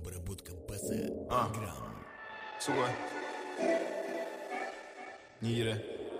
Обработка баса. Грамм. Сука. Нигера.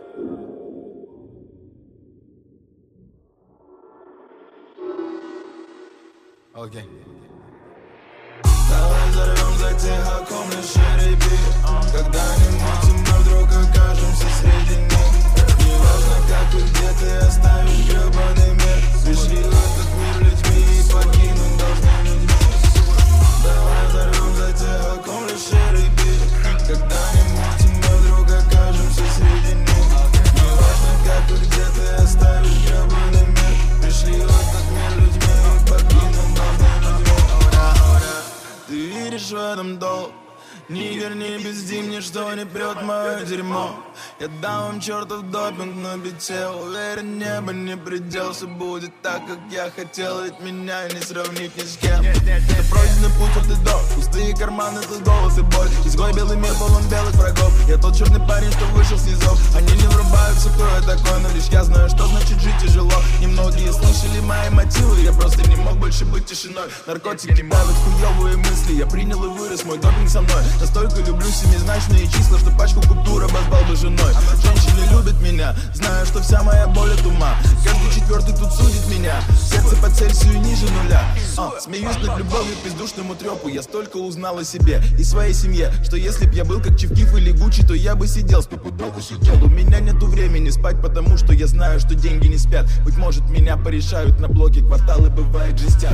Окей. Давай взорвем затихо комнатный репит. Когда-нибудь мы вдруг окажемся среди них. Неважно как и где ты оставишь гребаный мир. Пришли в этот мир людьми и покинуть должны людьми. Давай взорвем затихо комнатный репит. Когда-нибудь мы вдруг окажемся среди них. Неважно как и где ты оставишь гребаный мир. Пришли в этот мир людьми и покинуть должны людьми. Ты веришь в этом долг? Нигер, не пизди мне, что не прет мое дерьмо. Я дам вам чертов допинг на бите. Уверен, небо не предел. Все будет так, как я хотел. Ведь меня не сравнить ни с кем. Это пройденный путь от и до. Пустые карманы, тут голос и боль. Изгой белый мир полон белых врагов. Я тот черный парень, что вышел с низов. Они не врубаются, кто я такой. Но лишь я знаю, что значит жить тяжело. Немногие слышали мои мотивы. Я просто не мог больше быть тишиной. Наркотики давят хуёвые мысли. Я принял и вырос, мой допинг со мной. Настолько люблю семизначные числа, что пачку купюр обозвал бы женой. Женщины любят меня, знаю, что вся моя боль от ума. Каждый четвертый тут судит меня. Сердце по Цельсию ниже нуля. Смеюсь над любовью к бездушному трёпу. Я столько узнал о себе и своей семье, что если б я был как Чевкиф или Гуччи, то я бы сидел, стопудово сидел. У меня нету времени спать, потому что я знаю, что деньги не спят. Быть может, меня порешают на блоке, кварталы бывает жестят.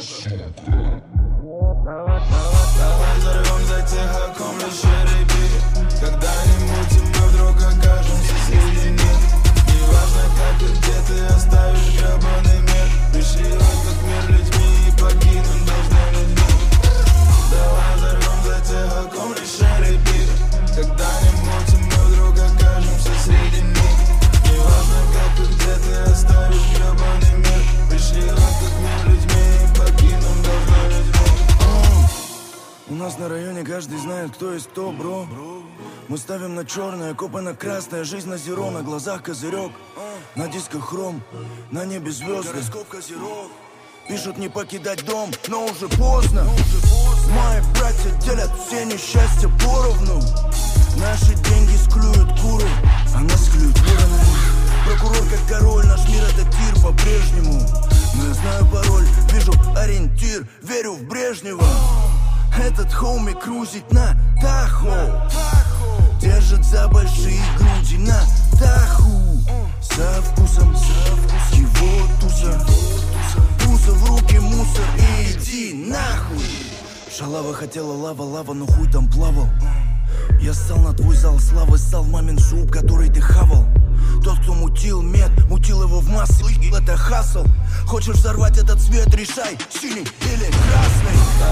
Давай взорвем затихо комнатный репит. Когда-нибудь мы вдруг окажемся среди них. Неважно как и где ты оставишь гребаный мир. Пришли в этот мир людьми и покинуть должны людьми. Давай взорвем затихо комнатный репит. Когда-нибудь мы вдруг окажемся среди них. Неважно как и где ты оставишь гребаный мир. Пришли в этот мир людьми и покинуть должны людьми. У нас на районе каждый знает, кто есть кто, бро. Мы ставим на черное, копы на красное. Жизнь на зеро, на глазах козырек. На дисках хром, на небе звезды. Гороскоп козерог. Пишут не покидать дом, но уже поздно. Мои братья делят все несчастья поровну. Наши деньги склюют куры, а нас клюют вороны. Прокурор как король, наш мир это тир по-прежнему. Но я знаю пароль, вижу ориентир, верю в Брежнева. Этот хоуми крузит на Тахо. Держит за большие груди на Таху. Со вкусом его туса. Пузо в руки мусор и иди нахуй. Шалава хотела лава, но хуй там плавал. Я ссал на твой зал славы, ссал мамин суп, который ты хавал. Тот, кто мутил мед, мутил его в массы, это хасл. Хочешь взорвать этот цвет, решай, синий или красный.